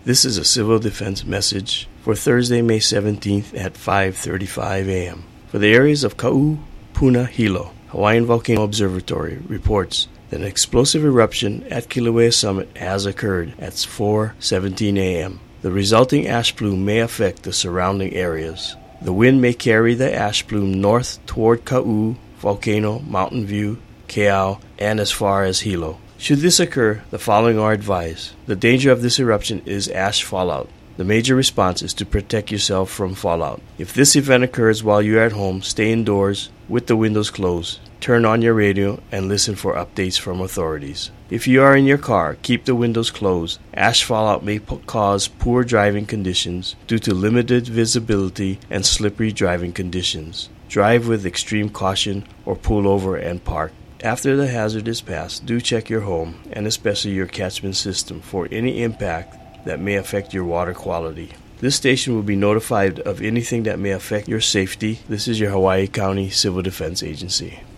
This is a Civil Defense message for Thursday, May 17th at 5:35 a.m. For the areas of Ka'u, Puna, Hilo, Hawaiian Volcano Observatory reports that an explosive eruption at Kilauea Summit has occurred at 4:17 a.m. The resulting ash plume may affect the surrounding areas. The wind may carry the ash plume north toward Ka'u, Volcano, Mountain View, Keau, and as far as Hilo. Should this occur, the following are advised. The danger of this eruption is ash fallout. The major response is to protect yourself from fallout. If this event occurs while you are at home, stay indoors with the windows closed. Turn on your radio and listen for updates from authorities. If you are in your car, keep the windows closed. Ash fallout may cause poor driving conditions due to limited visibility and slippery driving conditions. Drive with extreme caution or pull over and park. After the hazard is passed, do check your home and especially your catchment system for any impact that may affect your water quality. This station will be notified of anything that may affect your safety. This is your Hawaii County Civil Defense Agency.